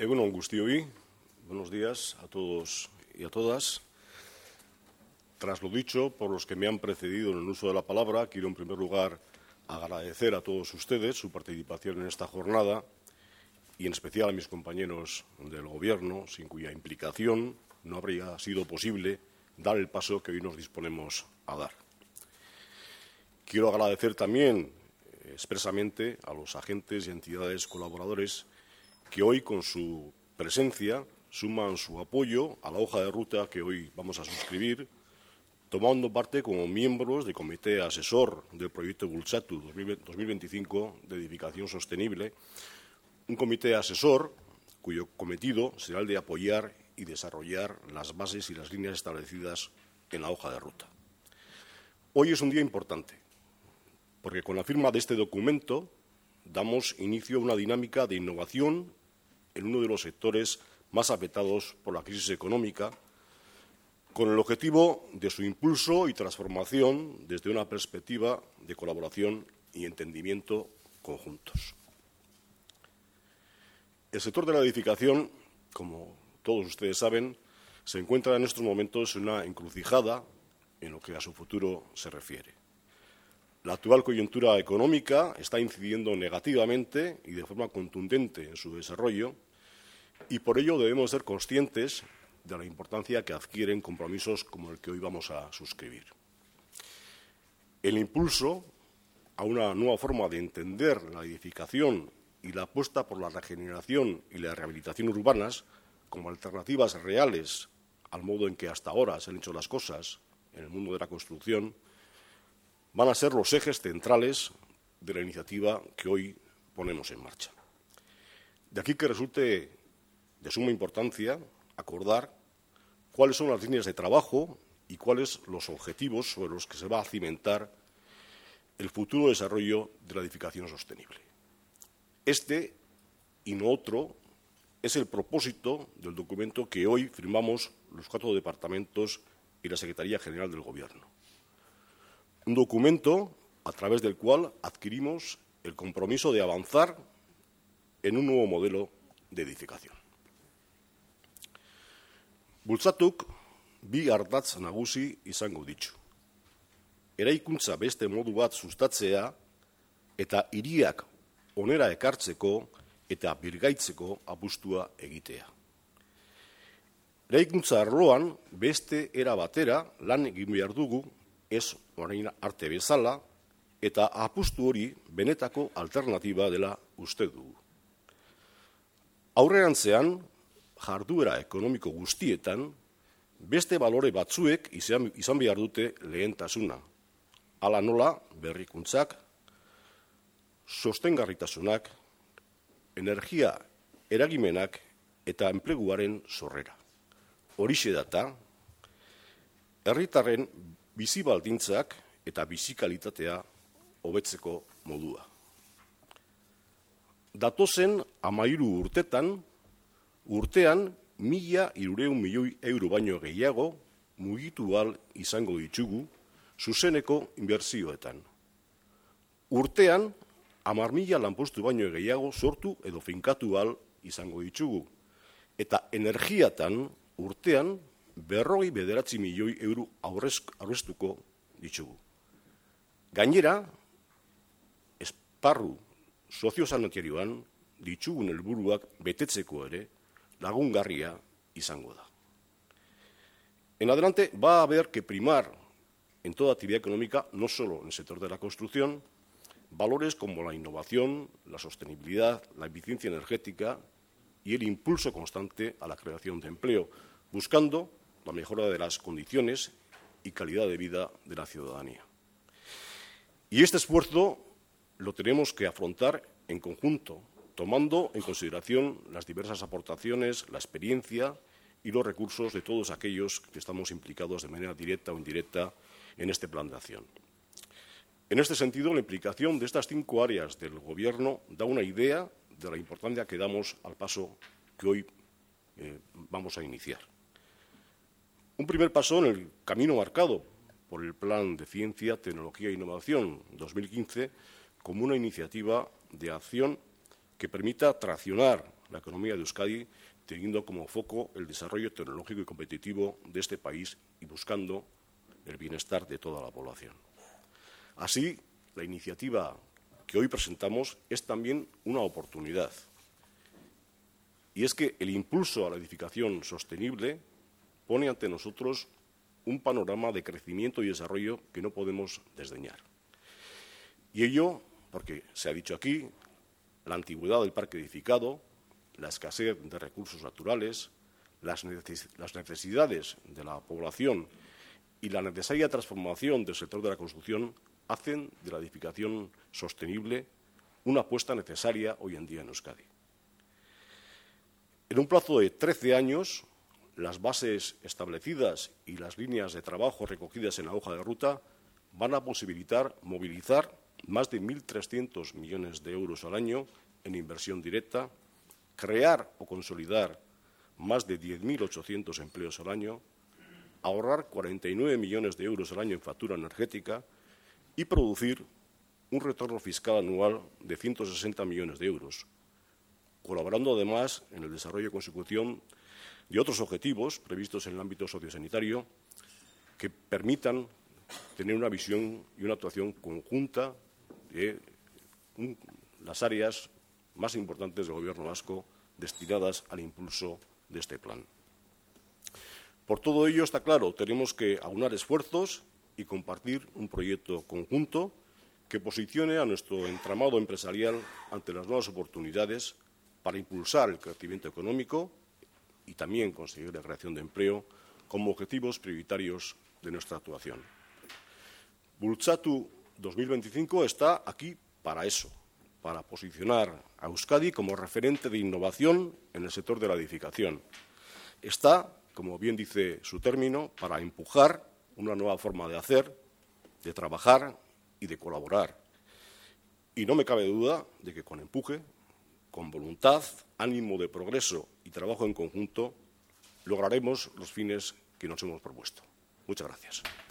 Egun on guztioi, buenos días a todos y a todas. Tras lo dicho por los que me han precedido en el uso de la palabra, quiero en primer lugar agradecer a todos ustedes su participación en esta jornada y en especial a mis compañeros del Gobierno, sin cuya implicación no habría sido posible dar el paso que hoy nos disponemos a dar. Quiero agradecer también expresamente a los agentes y entidades colaboradores que hoy, con su presencia, suman su apoyo a la hoja de ruta que hoy vamos a suscribir, tomando parte como miembros del Comité Asesor del Proyecto Bultzatu 2025 de Edificación Sostenible, un comité asesor cuyo cometido será el de apoyar y desarrollar las bases y las líneas establecidas en la hoja de ruta. Hoy es un día importante, porque con la firma de este documento damos inicio a una dinámica de innovación en uno de los sectores más afectados por la crisis económica, con el objetivo de su impulso y transformación desde una perspectiva de colaboración y entendimiento conjuntos. El sector de la edificación, como todos ustedes saben, se encuentra en estos momentos en una encrucijada en lo que a su futuro se refiere. La actual coyuntura económica está incidiendo negativamente y de forma contundente en su desarrollo y por ello debemos ser conscientes de la importancia que adquieren compromisos como el que hoy vamos a suscribir. El impulso a una nueva forma de entender la edificación y la apuesta por la regeneración y la rehabilitación urbanas como alternativas reales al modo en que hasta ahora se han hecho las cosas en el mundo de la construcción van a ser los ejes centrales de la iniciativa que hoy ponemos en marcha. De aquí que resulte de suma importancia acordar cuáles son las líneas de trabajo y cuáles los objetivos sobre los que se va a cimentar el futuro desarrollo de la edificación sostenible. Este, y no otro, es el propósito del documento que hoy firmamos los 4 departamentos y la Secretaría General del Gobierno. Un documento a través del cual adquirimos el compromiso de avanzar en un nuevo modelo de edificación. Bultzatuk bi ardatz nagusi izango ditu. Eraikuntza beste modu bat sustatzea eta hiriak onera ekartzeko eta birgaitzeko apustua egitea. Eraikuntza arloan beste era batera lan egin behar dugu, ez orain arte bezala, eta apustu hori benetako alternatiba dela uste dugu. Aurrerantzean, jarduera ekonomiko guztietan, beste balore batzuek izan behar dute lehentasuna. Hala nola, berrikuntzak, sostengarritasunak, energia eragimenak eta enpleguaren sorrera. Horixe data, herritarren bizi baldintzak eta bizi kalitatea hobetzeko modua. Datozen 13 urtean 1.300 milioi euro baino gehiago mugitu ahal izango ditugu zuzeneko inbertsioetan. Urtean 10.000 lanpostu baino gehiago sortu edo finkatu ahal izango ditugu. Eta energiatan urtean 59 milioi euro aurreztuko ditugu. Gainera, esparru soziosanitarioan ditugun helburuak betetzeko ere lagungarria izango da. En adelante va a haber que primar en toda actividad económica, no solo en el sector de la construcción, valores como la innovación, la sostenibilidad, la eficiencia energética y el impulso constante a la creación de empleo, buscando la mejora de las condiciones y calidad de vida de la ciudadanía. Y este esfuerzo lo tenemos que afrontar en conjunto, tomando en consideración las diversas aportaciones, la experiencia y los recursos de todos aquellos que estamos implicados de manera directa o indirecta en este plan de acción. En este sentido, la implicación de estas 5 áreas del Gobierno da una idea de la importancia que damos al paso que hoy vamos a iniciar. Un primer paso en el camino marcado por el Plan de Ciencia, Tecnología e Innovación 2015 como una iniciativa de acción que permita traccionar la economía de Euskadi, teniendo como foco el desarrollo tecnológico y competitivo de este país y buscando el bienestar de toda la población. Así, la iniciativa que hoy presentamos es también una oportunidad. Y es que el impulso a la edificación sostenible pone ante nosotros un panorama de crecimiento y desarrollo que no podemos desdeñar. Y ello, porque se ha dicho aquí, la antigüedad del parque edificado, la escasez de recursos naturales, las necesidades de la población y la necesaria transformación del sector de la construcción hacen de la edificación sostenible una apuesta necesaria hoy en día en Euskadi. En un plazo de 13 años, las bases establecidas y las líneas de trabajo recogidas en la hoja de ruta van a posibilitar movilizar más de 1.300 millones de euros al año en inversión directa, crear o consolidar más de 10.800 empleos al año, ahorrar 49 millones de euros al año en factura energética y producir un retorno fiscal anual de 160 millones de euros, colaborando además en el desarrollo y consecución de otros objetivos previstos en el ámbito sociosanitario que permitan tener una visión y una actuación conjunta de las áreas más importantes del Gobierno vasco destinadas al impulso de este plan. Por todo ello, está claro, tenemos que aunar esfuerzos y compartir un proyecto conjunto que posicione a nuestro entramado empresarial ante las nuevas oportunidades para impulsar el crecimiento económico y también conseguir la creación de empleo como objetivos prioritarios de nuestra actuación. Bultzatu 2025 está aquí para eso, para posicionar a Euskadi como referente de innovación en el sector de la edificación. Está, como bien dice su término, para empujar una nueva forma de hacer, de trabajar y de colaborar. Y no me cabe duda de que con empuje, con voluntad, ánimo de progreso y trabajo en conjunto, lograremos los fines que nos hemos propuesto. Muchas gracias.